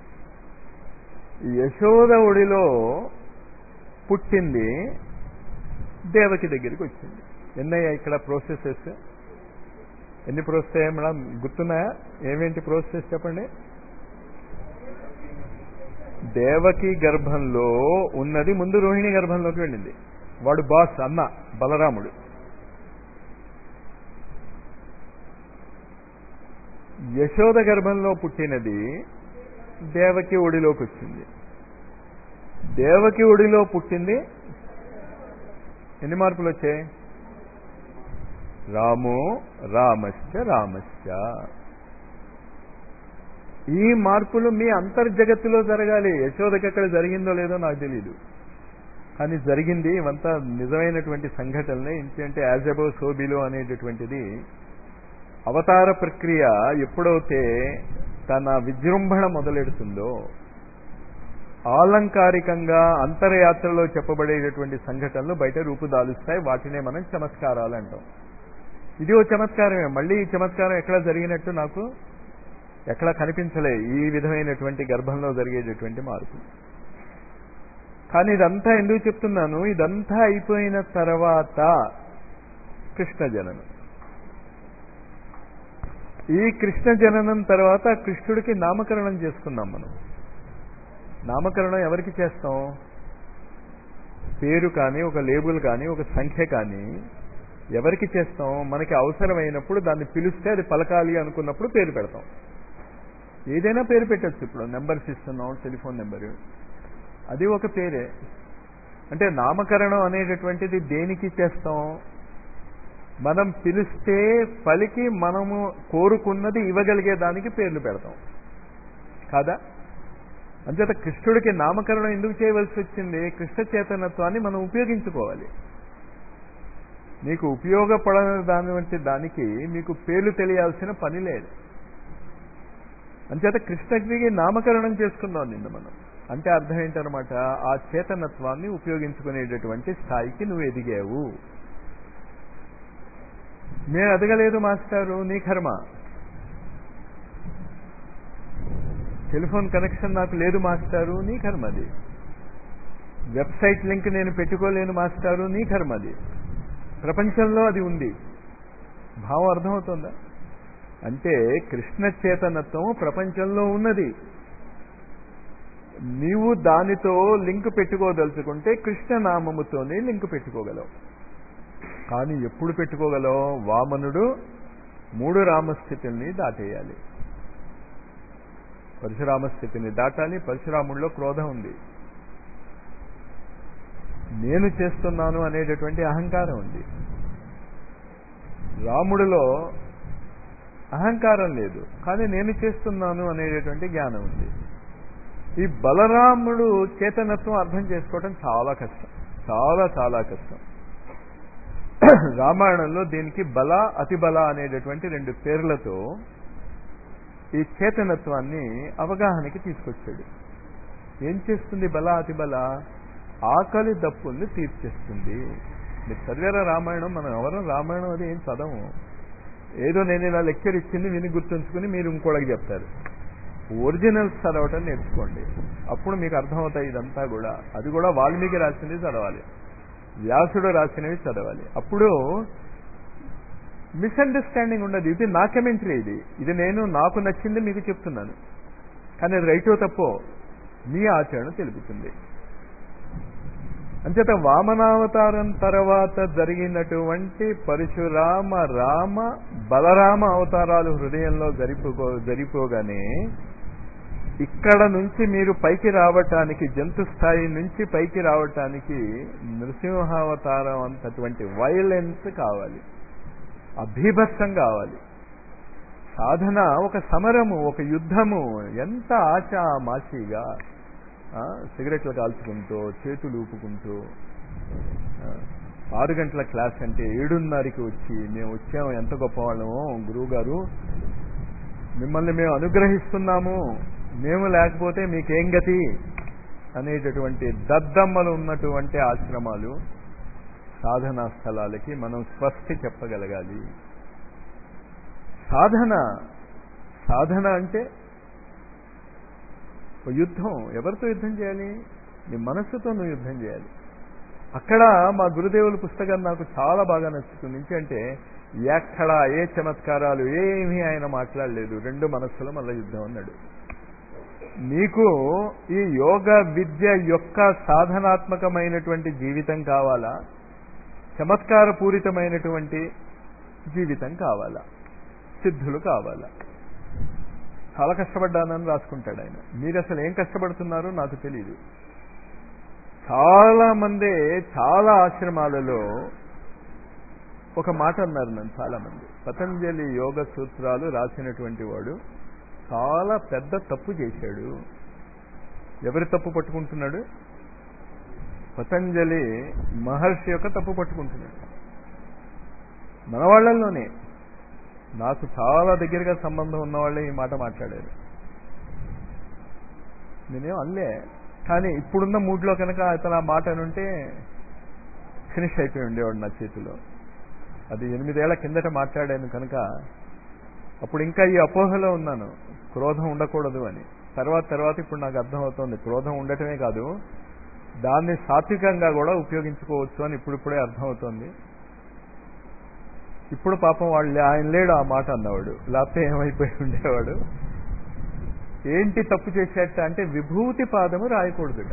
యశోద ఒడిలో పుట్టింది దేవకి దగ్గరికి వచ్చింది. ఎన్నయ్యా ఇక్కడ ప్రాసెసెస్? ఎన్ని ప్రోత్సాహం మేడం గుర్తున్నాయా? ఏమేంటి ప్రోసెస్ చెప్పండి. దేవకి గర్భంలో ఉన్నది ముందు రోహిణి గర్భంలోకి వెళ్ళింది. వాడు బాస్, అన్న బలరాముడు. యశోద గర్భంలో పుట్టినది దేవకి ఒడిలోకి వచ్చింది. దేవకి ఒడిలో పుట్టింది. ఎన్ని మార్పులు వచ్చాయి? రామో రామశ్చ రామశ్చ. ఈ మార్పులు మీ అంతర్జగత్తులో జరగాలి. యశోదకి ఎక్కడ జరిగిందో లేదో నాకు తెలియదు, కానీ జరిగింది. ఇవంతా నిజమైనటువంటి సంఘటనలే. ఏంటంటే యాజ్ అబౌవ్ సో బిలో అనేటటువంటిది అవతార ప్రక్రియ ఎప్పుడైతే తన విజృంభణ మొదలెడుతుందో, ఆలంకారికంగా అంతర్యాత్రలో చెప్పబడేటటువంటి సంఘటనలు బయట రూపుదాలుస్తాయి. వాటినే మనం చమత్కారాలు అంటాం. ఇది ఓ చమత్కారమే. మళ్ళీ ఈ చమత్కారం ఎక్కడ జరిగినట్టు నాకు ఎక్కడ కనిపించలే, ఈ విధమైనటువంటి గర్భంలో జరిగేటటువంటి మార్పు. కానీ ఇదంతా ఎందుకు చెప్తున్నాను? ఇదంతా అయిపోయిన తర్వాత కృష్ణ జననం. ఈ కృష్ణ జననం తర్వాత కృష్ణుడికి నామకరణం చేసుకున్నాం మనం. నామకరణం ఎవరికి చేస్తాం? పేరు కానీ, ఒక లేబుల్ కానీ, ఒక సంఖ్య కానీ ఎవరికి చేస్తాం? మనకి అవసరమైనప్పుడు దాన్ని పిలిస్తే అది పలకాలి అనుకున్నప్పుడు పేరు పెడతాం. ఏదైనా పేరు పెట్టచ్చు. ఇప్పుడు నెంబర్స్ ఇస్తున్నాం, టెలిఫోన్ నెంబరు, అది ఒక పేరే. అంటే నామకరణం అనేటటువంటిది దేనికి చేస్తాం? మనం పిలిస్తే పలికి మనము కోరుకున్నది ఇవ్వగలిగే దానికి పేర్లు పెడతాం కాదా? అంచేత కృష్ణుడికి నామకరణం ఎందుకు చేయవలసి వచ్చింది? కృష్ణ చైతన్యత్వాన్ని మనం ఉపయోగించుకోవాలి. మీకు ఉపయోగపడని దాని వంటి దానికి మీకు పేర్లు తెలియాల్సిన పని లేదు. అంచేత కృష్ణకి నామకరణం చేసుకుందాం నిన్ను మనం. అంటే అర్థం ఏంటనమాట? ఆ చేతనత్వాన్ని ఉపయోగించుకునేటటువంటి స్థాయికి నువ్వు ఎదిగావు. నేను ఎదగలేదు మాస్టారు, నీ కర్మ. టెలిఫోన్ కనెక్షన్ నాకు లేదు మాస్టారు, నీ కర్మది. వెబ్సైట్ లింక్ నేను పెట్టుకోలేను మాస్టారు, నీ కర్మది. ప్రపంచంలో అది ఉంది. భావం అర్థమవుతుందా? అంటే కృష్ణ చేతనత్వం ప్రపంచంలో ఉన్నది. నీవు దానితో లింక్ పెట్టుకోదలుచుకుంటే కృష్ణనామముతోనే లింక్ పెట్టుకోగలవు. కానీ ఎప్పుడు పెట్టుకోగలవు? వామనుడు 3 రామస్థితుల్ని దాటేయాలి. పరశురామ స్థితిని దాటాలి. పరశురాముడిలో క్రోధం ఉంది, నేను చేస్తున్నాను అనేటటువంటి అహంకారం ఉంది. రాముడిలో అహంకారం లేదు, కానీ నేను చేస్తున్నాను అనేటటువంటి జ్ఞానం ఉంది. ఈ బలరాముడు చేతనత్వం అర్థం చేసుకోవటం చాలా కష్టం, చాలా చాలా కష్టం. రామాయణంలో దీనికి బల, అతిబల అనేటటువంటి 2 పేర్లతో ఈ చేతనత్వాన్ని అవగాహనకి తీసుకొచ్చాడు. ఏం చేస్తుంది బల, అతిబల? ఆకలి దప్పుల్ని తీర్చేస్తుంది. మీరు చదివారా రామాయణం? మనం ఎవరం రామాయణం అది ఏం చదవము. ఏదో నేను ఇలా లెక్చర్ ఇచ్చింది విని గుర్తుంచుకుని మీరు ఇంకోళ్ళకి చెప్తారు. ఒరిజినల్స్ చదవటం నేర్చుకోండి, అప్పుడు మీకు అర్థమవుతాయి ఇదంతా కూడా. అది కూడా వాల్మీకి రాసింది చదవాలి, వ్యాసుడు రాసినవి చదవాలి. అప్పుడు మిస్అండర్స్టాండింగ్ ఉండదు. ఇది నా కమెంటరీ, ఇది నేను నాకు నచ్చింది మీకు చెప్తున్నాను, కానీ రైటో తప్పో మీ ఆచరణ తెలుపుతుంది. అంచేత వామనావతారం తర్వాత జరిగినటువంటి పరశురామ, రామ, బలరామ అవతారాలు హృదయంలో జరిపోగానే ఇక్కడ నుంచి మీరు పైకి రావటానికి, జంతు స్థాయి నుంచి పైకి రావటానికి నృసింహావతారం అంతటువంటి వైలెన్స్ కావాలి, అభీభత్సం కావాలి. సాధన ఒక సమరము, ఒక యుద్ధము. ఎంత ఆచామాషిగా సిగరెట్లు కాల్చుకుంటూ, చేతులు ఊపుకుంటూ, 6 గంటల క్లాస్ అంటే 7:30కి వచ్చి మేము వచ్చాము, ఎంత గొప్పవాళ్ళము గురువు గారు, మిమ్మల్ని మేము అనుగ్రహిస్తున్నాము, మేము లేకపోతే మీకేం గతి అనేటటువంటి దద్దమ్మలు ఉన్నటువంటి ఆశ్రమాలు, సాధనా స్థలాలకి మనం స్వస్తి చెప్పగలగాలి. సాధన అంటే యుద్ధం. ఎవరితో యుద్ధం చేయాలి? నీ మనస్సుతో నువ్వు యుద్ధం చేయాలి. అక్కడ మా గురుదేవుల పుస్తకం నాకు చాలా బాగా నచ్చుతుంది. అంటే ఎక్కడ ఏ చమత్కారాలు ఏమీ ఆయన మాట్లాడలేదు. 2 మనస్సులో మళ్ళీ యుద్ధం అన్నాడు. నీకు ఈ యోగ విద్య యొక్క సాధనాత్మకమైనటువంటి జీవితం కావాలా, చమత్కార పూరితమైనటువంటి జీవితం కావాలా, సిద్ధులు కావాలా? చాలా కష్టపడ్డానని రాసుకుంటాడు ఆయన. మీరు అసలు ఏం కష్టపడుతున్నారో నాకు తెలియదు. చాలా మంది చాలా ఆశ్రమాలలో ఒక మాట అన్నారు నన్ను చాలా మంది. పతంజలి యోగ సూత్రాలు రాసినటువంటి వాడు చాలా పెద్ద తప్పు చేశాడు. ఎవరి తప్పు పట్టుకుంటున్నాడు? పతంజలి మహర్షి యొక్క తప్పు పట్టుకుంటున్నాడు. మన వాళ్ళల్లోనే నాకు చాలా దగ్గరగా సంబంధం ఉన్నవాళ్ళే ఈ మాట మాట్లాడారు. నేనేం అనలే, కానీ ఇప్పుడున్న మూడ్లో కనుక అతను ఆ మాట అనుంటే ఫినిష్ అయిపోయి ఉండేవాడు నా చేతిలో. అది 8 ఏళ్ల కిందట మాట్లాడాను కనుక అప్పుడు ఇంకా ఈ అపోహలో ఉన్నాను, క్రోధం ఉండకూడదు అని. తర్వాత ఇప్పుడు నాకు అర్థమవుతోంది, క్రోధం ఉండటమే కాదు, దాన్ని సాత్వికంగా కూడా ఉపయోగించుకోవచ్చు అని ఇప్పుడిప్పుడే అర్థమవుతోంది. ఇప్పుడు పాపం ఆయన లేడు ఆ మాట అన్నవాడు, లేకపోతే ఏమైపోయి ఉండేవాడు. ఏంటి తప్పు చేసేట అంటే విభూతి పాదము రాయకూడదుట.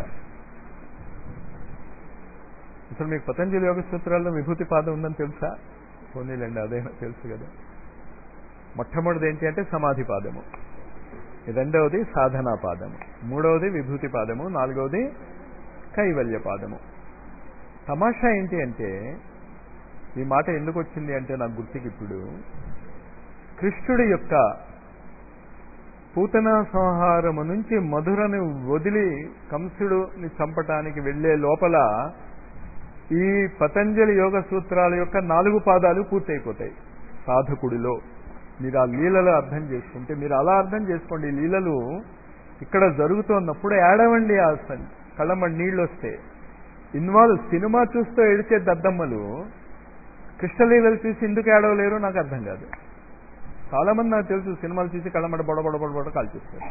అసలు మీకు పతంజలి యోగ సూత్రాల్లో విభూతి పాదం ఉందని తెలుసా? పోనీలేండి, అదేనా తెలుసు కదా. మొట్టమొదటిది ఏంటి అంటే సమాధి పాదము. రెండవది సాధనా పాదము, మూడవది విభూతి పాదము, నాలుగవది కైవల్య పాదము. తమాషా ఏంటి అంటే, ఈ మాట ఎందుకు వచ్చింది అంటే నాకు గుర్తుకి ఇప్పుడు కృష్ణుడి యొక్క పూతనా సంహారము నుంచి మధురను వదిలి కంసుడుని చంపటానికి వెళ్లే లోపల ఈ పతంజలి యోగ సూత్రాల యొక్క 4 పాదాలు పూర్తయిపోతాయి సాధకుడిలో. మీరు ఆ లీలలో అర్థం చేసుకుంటే, మీరు అలా అర్థం చేసుకోండి. ఈ లీలలు ఇక్కడ జరుగుతున్నప్పుడు ఏడవండి, ఆ కళ్ళమ్మడి నీళ్ళు వస్తే ఇన్వాల్వ్. సినిమా చూస్తూ ఏడిచే దద్దమ్మలు కృష్ణలీలలు చూసి ఎందుకు ఏడవలేరు నాకు అర్థం కాదు. చాలా మంది నాకు తెలుసు సినిమాలు చూసి కళ్ళమ్మడ బొడ కాల్చేస్తారు.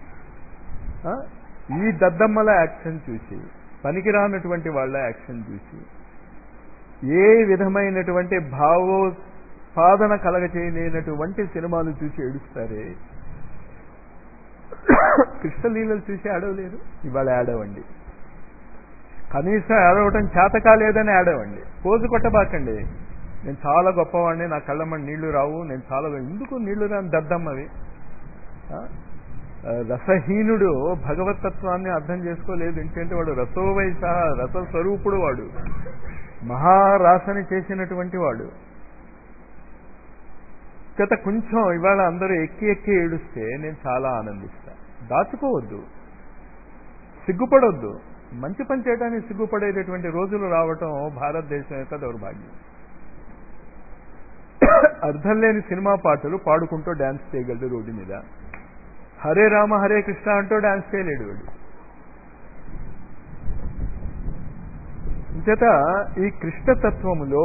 ఈ దద్దమ్మల యాక్షన్ చూసి, పనికిరానటువంటి వాళ్ళ యాక్షన్ చూసి, ఏ విధమైనటువంటి భావోత్పాదన కలగచేయలేనటువంటి సినిమాలు చూసి ఏడుస్తారే, కృష్ణలీలలు చూసి ఏడవలేరు. ఇవాళ ఏడవండి, కనీసం ఏడవటం చేత కాలేదని ఏడవండి. పోజు కొట్టబాకండి, నేను చాలా గొప్పవాడిని, నా కళ్ళమ్మని నీళ్లు రావు, నేను చాలా, ఎందుకు నీళ్లు రాని దద్దమ్మవి. రసహీనుడు భగవతత్వాన్ని అర్థం చేసుకోలేదు. ఏంటంటే వాడు రసోవైస, రసస్వరూపుడు, వాడు మహారాసని చేసినటువంటి వాడు. గత కొంచెం ఇవాళ అందరూ ఎక్కి ఎక్కి ఏడుస్తే నేను చాలా ఆనందిస్తా. దాచుకోవద్దు, సిగ్గుపడొద్దు. మంచి పని చేయడానికి సిగ్గుపడేటటువంటి రోజులు రావటం భారతదేశం యొక్క దౌర్భాగ్యం. అర్థం లేని సినిమా పాటలు పాడుకుంటూ డాన్స్ చేయగలడు రోడ్డు మీద. హరే రామ హరే కృష్ణ అంటూ డాన్స్ చేయలేడు వాడు. ఇంచేత ఈ కృష్ణతత్వములో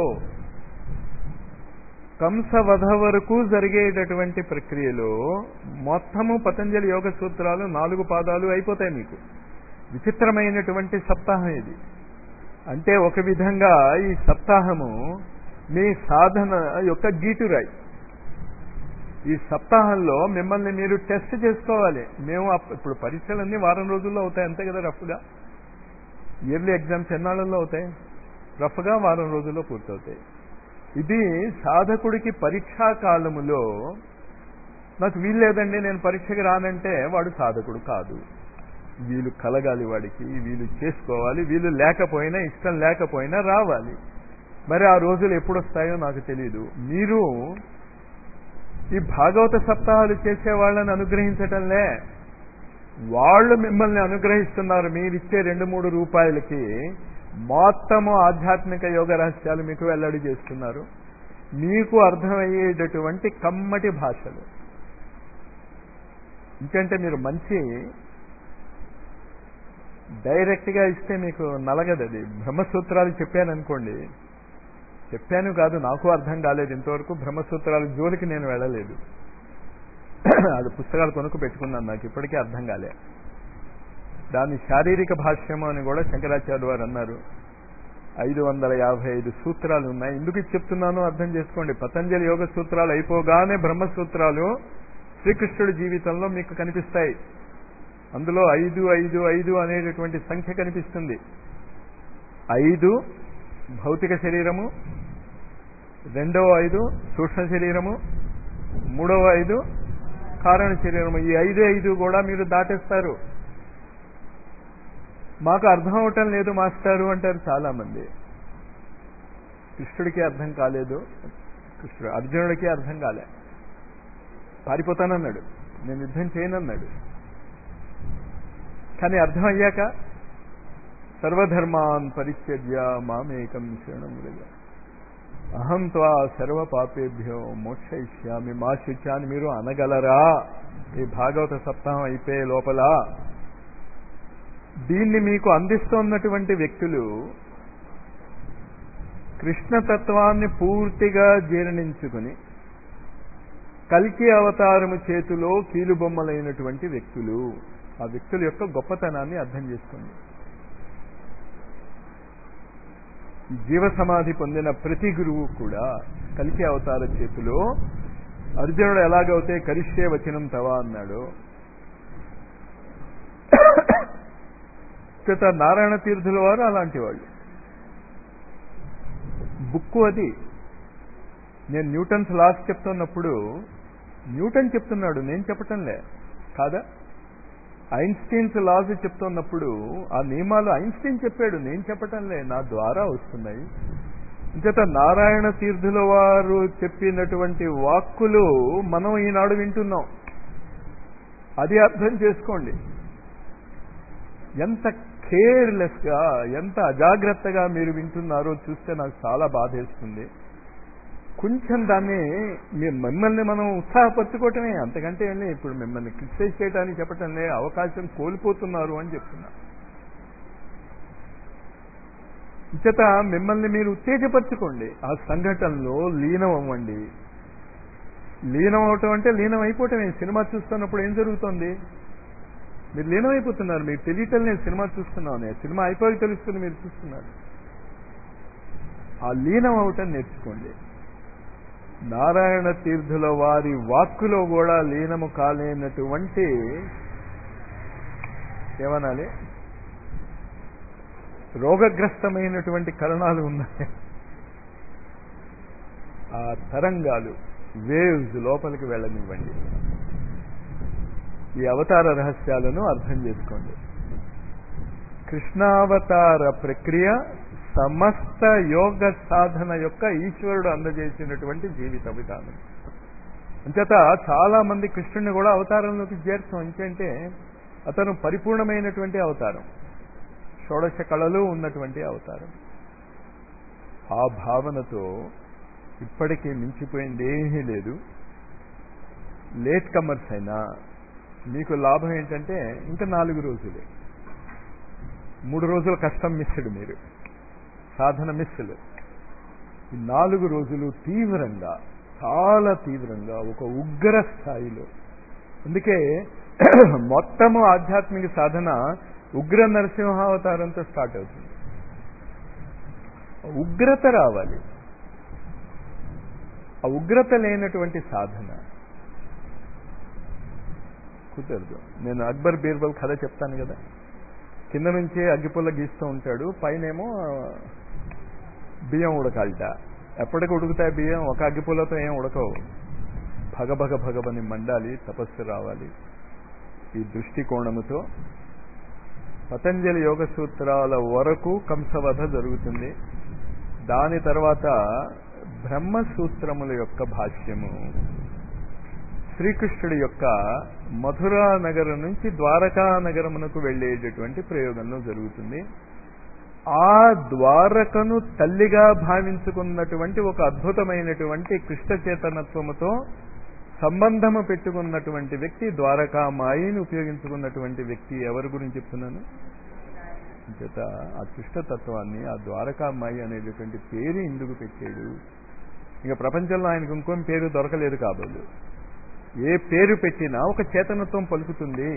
కంసవధ వరకు జరిగేటటువంటి ప్రక్రియలో మొత్తము పతంజలి యోగ సూత్రాలు 4 పాదాలు అయిపోతాయి మీకు. విచిత్రమైనటువంటి సప్తాహం ఇది. అంటే ఒక విధంగా ఈ సప్తాహము మీ సాధన యొక్క గీటురాయి. ఈ సప్తాహంలో మిమ్మల్ని మీరు టెస్ట్ చేసుకోవాలి. మేము ఇప్పుడు పరీక్షలన్నీ వారం రోజుల్లో అవుతాయి అంతే కదా, రఫ్గా. ఇయర్లీ ఎగ్జామ్స్ ఎన్నాళ్ళల్లో అవుతాయి? రఫ్గా వారం రోజుల్లో పూర్తవుతాయి. ఇది సాధకుడికి పరీక్షా కాలములో నాకు వీలు లేదండి, నేను పరీక్షకి రానంటే వాడు సాధకుడు కాదు. వీలు కలగాలి వాడికి, వీలు చేసుకోవాలి, వీలు లేకపోయినా, ఇష్టం లేకపోయినా రావాలి. మరి ఆ రోజులు ఎప్పుడు వస్తాయో నాకు తెలియదు. మీరు ఈ భాగవత సప్తాహాలు చేసే వాళ్ళని అనుగ్రహించటంలే, వాళ్ళు మిమ్మల్ని అనుగ్రహిస్తున్నారు. మీరిచ్చే 2-3 రూపాయలకి మొత్తము ఆధ్యాత్మిక యోగ రహస్యాలు మీకు వెల్లడి చేస్తున్నారు. మీకు అర్థమయ్యేటటువంటి కమ్మటి భాషలు. ఇంకంటే మీరు మంచి డైరెక్ట్గా ఇస్తే మీకు నలగదది. బ్రహ్మసూత్రాలు చెప్పాననుకోండి, చెప్పాను కాదు, నాకు అర్థం కాలేదు ఇంతవరకు. బ్రహ్మసూత్రాల జోలికి నేను వెళ్ళలేదు. అది పుస్తకాలు కొనుక్కు పెట్టుకున్నాను, నాకు ఇప్పటికీ అర్థం కాలే. దాన్ని శారీరక భాష్యము అని కూడా శంకరాచార్య వారు అన్నారు. 555 సూత్రాలు ఉన్నాయి. ఎందుకు చెప్తున్నానో అర్థం చేసుకోండి. పతంజలి యోగ సూత్రాలు అయిపోగానే బ్రహ్మసూత్రాలు శ్రీకృష్ణుడి జీవితంలో మీకు కనిపిస్తాయి. అందులో 555 అనేటటువంటి సంఖ్య కనిపిస్తుంది. 5 భౌతిక శరీరము, 2వ 5 సూక్ష్మ శరీరము, 3వ 5 కారణ శరీరము. ఈ 5 కూడా మీరు దాటేస్తారు. మాకు అర్థం అవటం లేదు మాస్టారు అంటారు చాలా మంది. కృష్ణుడికి అర్థం కాలేదు, అర్జునుడికి అర్థం కాలే. పారిపోతానన్నాడు, నేను యుద్ధం చేయనన్నాడు. కానీ అర్థం అయ్యాక సర్వధర్మాన్ పరిత్యజ్య మామేకం శరణం వ్రజ అహం త్వా సర్వ పాపేభ్యో మోక్షయిష్యామి మా శుచాన్ని మీరు అనగలరా? ఈ భాగవత సప్తాహం అయిపోయే లోపల దీన్ని మీకు అందిస్తున్నటువంటి వ్యక్తులు కృష్ణతత్వాన్ని పూర్తిగా జీర్ణించుకుని కల్కి అవతారము చేతిలో కీలుబొమ్మలైనటువంటి వ్యక్తులు. ఆ వ్యక్తుల యొక్క గొప్పతనాన్ని అర్థం చేసుకోండి. జీవ సమాధి పొందిన ప్రతి గురువు కూడా కల్కి అవతార చేతిలో, అర్జునుడు ఎలాగైతే కరిష్యే వచనం తవా అన్నాడు, నారాయణ తీర్థుల వారు అలాంటి వాళ్ళు. బుక్కు అది. నేను న్యూటన్స్ లాస్ చెప్తున్నప్పుడు న్యూటన్ చెప్తున్నాడు, నేను చెప్పటంలే. కాదా? ఐన్స్టీన్స్ లాస్ చెప్తున్నప్పుడు ఆ నియమాలు ఐన్స్టీన్ చెప్పాడు, నేను చెప్పటంలే, నా ద్వారా వస్తున్నాయి. ఇంచేత నారాయణ తీర్థుల వారు చెప్పినటువంటి వాక్కులు మనం ఈనాడు వింటున్నాం. అది అర్థం చేసుకోండి. ఎంత కేర్లెస్గా, ఎంత అజాగ్రత్తగా మీరు వింటున్నారో చూస్తే నాకు చాలా బాధేస్తుంది. కొంచెం దాన్ని మిమ్మల్ని మనం ఉత్సాహపరచుకోవటమే, అంతకంటే ఏంటి. ఇప్పుడు మిమ్మల్ని క్రిటిసైజ్ చేయడానికి చెప్పటంలే, అవకాశం కోల్పోతున్నారు అని చెప్తున్నా. ఇంచేత మిమ్మల్ని మీరు ఉత్తేజపరచుకోండి, ఆ సంఘటనలో లీనం అవ్వండి. లీనం అవటం అంటే లీనం అయిపోవటమే. సినిమా చూస్తున్నప్పుడు ఏం జరుగుతుంది? మీరు లీనం అయిపోతున్నారు, మీకు తెలియటం నేను సినిమా చూస్తున్నాను, సినిమా అయిపోయి తెలుస్తుంది మీరు చూస్తున్నారు. ఆ లీనం అవటం నేర్చుకోండి. నారాయణ తీర్థుల వారి వాక్కులో కూడా లీనము కాలేనటువంటి ఏమనాలి, రోగగ్రస్తమైనటువంటి కరణాలు ఉన్నాయి. ఆ తరంగాలు, వేవ్స్ లోపలికి వెళ్ళనివ్వండి. ఈ అవతార రహస్యాలను అర్థం చేసుకోండి. కృష్ణావతార ప్రక్రియ సమస్త యోగ సాధన యొక్క ఈశ్వరుడు అందజేసినటువంటి జీవిత విధానం. అంచేత చాలా మంది కృష్ణుడిని కూడా అవతారంలోకి చేర్చాం. ఎందుకంటే అతను పరిపూర్ణమైనటువంటి అవతారం, షోడశ కళలు ఉన్నటువంటి అవతారం. ఆ భావనతో ఇప్పటికీ మించిపోయింది ఏమీ లేదు. లేట్ కమర్స్ అయినా మీకు లాభం ఏంటంటే ఇంకా 4 రోజులే, 3 రోజుల కష్టం మిస్సుడు, మీరు సాధన మిస్సులు. ఈ 4 రోజులు తీవ్రంగా, చాలా తీవ్రంగా, ఒక ఉగ్ర స్థాయిలో. అందుకే మొత్తము ఆధ్యాత్మిక సాధన ఉగ్ర నరసింహావతారంతో స్టార్ట్ అవుతుంది. ఉగ్రత రావాలి. ఆ ఉగ్రత లేనటువంటి సాధన కుదరదు. నేను అక్బర్ బీర్బల్ కథ చెప్తాను కదా. కింద నుంచే అగ్గిపుల్ల గీస్తూ ఉంటాడు, పైనేమో బియ్యం ఉడకాలట. ఎప్పటికి ఉడుకుతాయి బియ్యం? ఒక అగ్గిపుల్లతో ఏం ఉడకవు. భగభగ భగవని మండాలి, తపస్సు రావాలి. ఈ దృష్టికోణముతో పతంజలి యోగ సూత్రాల వరకు కంసవధ జరుగుతుంది. దాని తర్వాత బ్రహ్మసూత్రముల యొక్క భాష్యము, శ్రీకృష్ణుడి యొక్క మధురా నగరం నుంచి ద్వారకా నగరమునకు వెళ్ళేటటువంటి ప్రయోగంలో జరుగుతుంది. ఆ ద్వారకను తల్లిగా భావించుకున్నటువంటి ఒక అద్భుతమైనటువంటి కృష్ణ చేతనత్వముతో సంబంధము పెట్టుకున్నటువంటి వ్యక్తి, ద్వారకామాయిని ఉపయోగించుకున్నటువంటి వ్యక్తి. ఎవరి గురించి చెప్తున్నాను? చేత ఆ కృష్ణతత్వాన్ని, ఆ ద్వారకామాయి అనేటటువంటి పేరు ఎందుకు పెట్టాడు? ఇక ప్రపంచంలో ఆయనకు ఇంకొక పేరు దొరకలేదు కాబోలు. ఏ పేరు పెట్టినా ఒక చేతనత్వం పలుకుతుంది.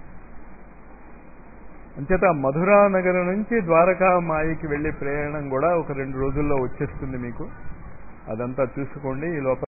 అంచేత మధురా నగరం నుంచి ద్వారకామాయికి వెళ్ళే ప్రయాణం కూడా ఒక 2 రోజుల్లో వచ్చేస్తుంది మీకు. అదంతా చూసుకోండి. ఈ లోపల